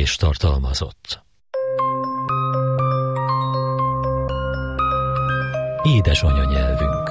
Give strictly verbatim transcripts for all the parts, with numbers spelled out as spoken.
terhelést tartalmazott. Édes anyanyelvünk.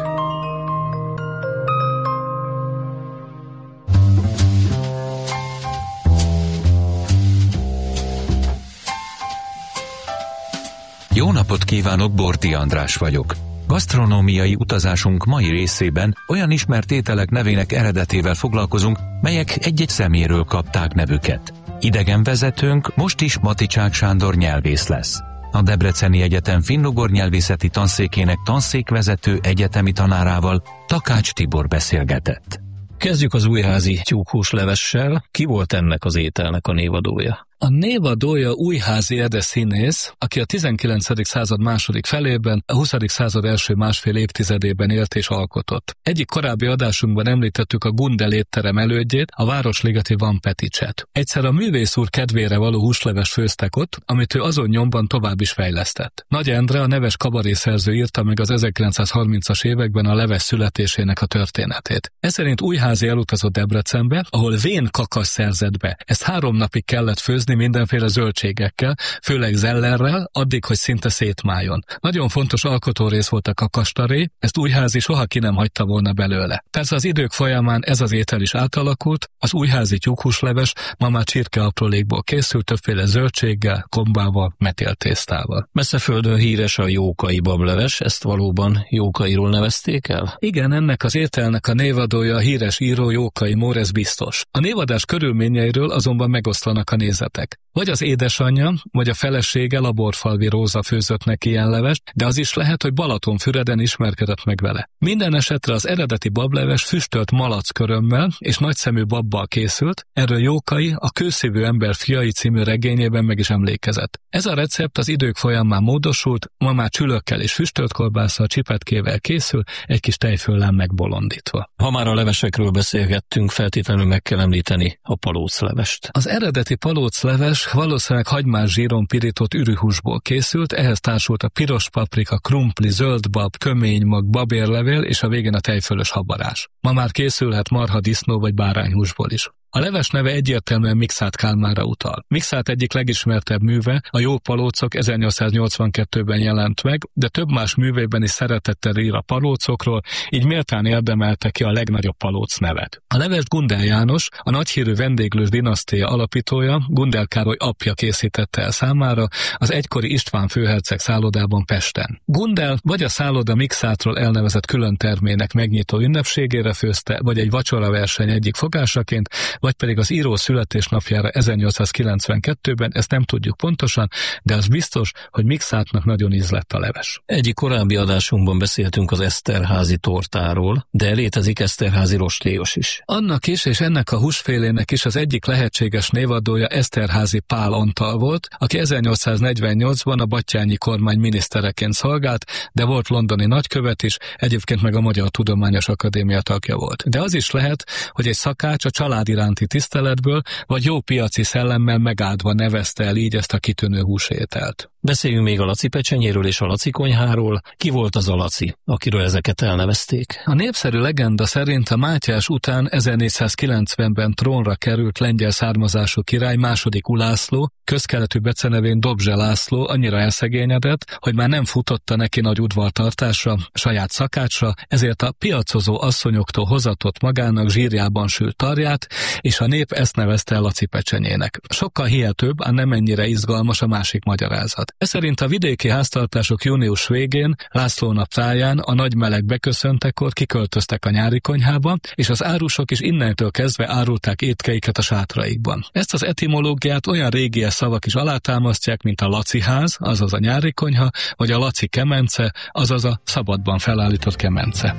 Jó napot kívánok, Borti András vagyok. Gasztronómiai utazásunk mai részében olyan ismert ételek nevének eredetével foglalkozunk, melyek egy-egy szeméről kapták nevüket. Idegenvezetőnk most is Maticsák Sándor nyelvész lesz. A Debreceni Egyetem finnugor nyelvészeti tanszékének tanszékvezető egyetemi tanárával, Takács Tibor beszélgetett. Kezdjük az újházi tyúkhúslevessel. Ki volt ennek az ételnek a névadója? A névadója Újházi Ede színész, aki a tizenkilencedik század második felében, a huszadik század első másfél évtizedében élt és alkotott. Egyik korábbi adásunkban említettük a Gundel étterem elődjét, a városligeti Van Peticset. Egyszer a művész úr kedvére való húsleves főztek ott, amit ő azon nyomban tovább is fejlesztett. Nagy Endre, a neves kabarészerző írta meg az ezerkilencszázharmincas években a leves születésének a történetét. Eszerint Újházi elutazott Debrecenbe, ahol vén kakas szerzett be. Ezt három napig kellett főzni mindenféle zöldségekkel, főleg zellerrel, addig, hogy szinte szétmáljon. Nagyon fontos alkotórész volt a kakastaré, ezt Újházi soha ki nem hagyta volna belőle. Persze az idők folyamán ez az étel is átalakult, az újházi tyúkhúsleves ma már csirkeaprólékból készült, többféle zöldséggel, gombával, metéltésztával. Messzeföldön híres a jókai bableves, ezt valóban Jókairól nevezték el? Igen, ennek az ételnek a névadója a híres író Jókai Mór, ez biztos. A névadás körülményeiről azonban megoszlanak a nézetek. Vagy az édesanyja, vagy a felesége, Laborfalvi Róza főzött neki ilyen levest, de az is lehet, hogy Balatonfüreden ismerkedett meg vele. Minden esetre az eredeti bableves füstölt malackörömmel és nagyszemű babbal készült, erről Jókai a Kőszívű ember fiai című regényében meg is emlékezett. Ez a recept az idők folyamán módosult, ma már csülökkel és füstölt kolbásszal, csipetkével készül, egy kis tejföllel megbolondítva. Ha már a levesekről beszélgettünk, feltétlenül meg kell említeni a palóclevest. Az eredeti palócleves valószínűleg hagymás zsíron pirított ürühúsból készült, ehhez társult a piros paprika, krumpli, zöldbab, köménymag, babérlevél és a végén a tejfölös habarás. Ma már készülhet marha, disznó vagy bárányhúsból is. A leves neve egyértelműen Mikszáth Kálmánra utal. Mikszáth egyik legismertebb műve, a Jó palócok ezernyolcszáznyolcvankettőben jelent meg, de több más művében is szeretettel ír a palócokról, így méltán érdemelte ki a legnagyobb palóc nevet. A levest Gundel János, a nagyhírű vendéglős dinasztia alapítója, Gundel Károly apja készítette el számára az egykori István főherceg szállodában Pesten. Gundel vagy a szálloda Mikszáthról elnevezett külön termének megnyitó ünnepségére főzte, vagy egy vacsoraverseny egyik fogásaként, vagy pedig az író születésnapjára ezernyolcszázkilencvenkettőben, ezt nem tudjuk pontosan, de az biztos, hogy Mikszáthnak nagyon ízlett a leves. Egyik korábbi adásunkban beszéltünk az eszterházi tortáról, de létezik eszterházi rostélyos is. Annak is, és ennek a húsfélének is az egyik lehetséges névadója Eszterházy Pál Antal volt, aki ezernyolcszáznegyvennyolcban a Batthyányi kormány minisztereként szolgált, de volt londoni nagykövet is, egyébként meg a Magyar Tudományos Akadémia tagja volt. De az is lehet, hogy egy szakács a család iránti tiszteletből, vagy jó piaci szellemmel megáldva nevezte el így ezt a kitűnő húsételt. Beszéljünk még a Laci pecsenyéről és a Laci konyháról. Ki volt az a Laci, akiről ezeket elnevezték? A népszerű legenda szerint a Mátyás után ezernégyszázkilencvenben trónra került lengyel származású király második Ulászló, közkeletű becenevén Dobzse László annyira elszegényedett, hogy már nem futotta neki nagy udvartartásra, saját szakácsra, ezért a piacozó asszonyoktól hozatott magának zsírjában sült tarját, és a nép ezt nevezte el Laci pecsenyének. Sokkal hihetőbb, ám nem ennyire izgalmas a másik magyarázat. Ez szerint a vidéki háztartások június végén, Lászlónap táján a nagy meleg beköszöntekor kiköltöztek a nyári konyhába, és az árusok is innentől kezdve árulták étkeiket a sátraikban. Ezt az etimológiát olyan régies szavak is alátámasztják, mint a Laci ház, azaz a nyári konyha, vagy a Laci kemence, azaz a szabadban felállított kemence.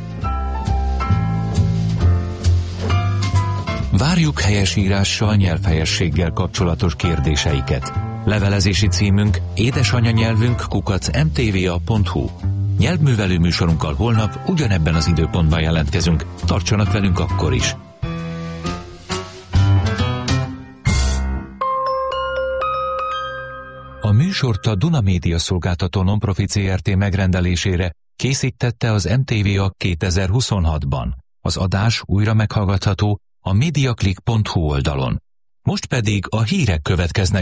Várjuk helyesírással, nyelvhelyességgel kapcsolatos kérdéseiket. Levelezési címünk édesanyanyelvünk kukac em té vé á pont hú. Nyelvművelő műsorunkkal holnap ugyanebben az időpontban jelentkezünk. Tartsanak velünk akkor is! A műsort a Duna Média Szolgáltató Nonprofit zé er té megrendelésére készítette az em té vé á kétezer-huszonhatban. Az adás újra meghallgatható a mediaclick pont hú oldalon. Most pedig a hírek következnek.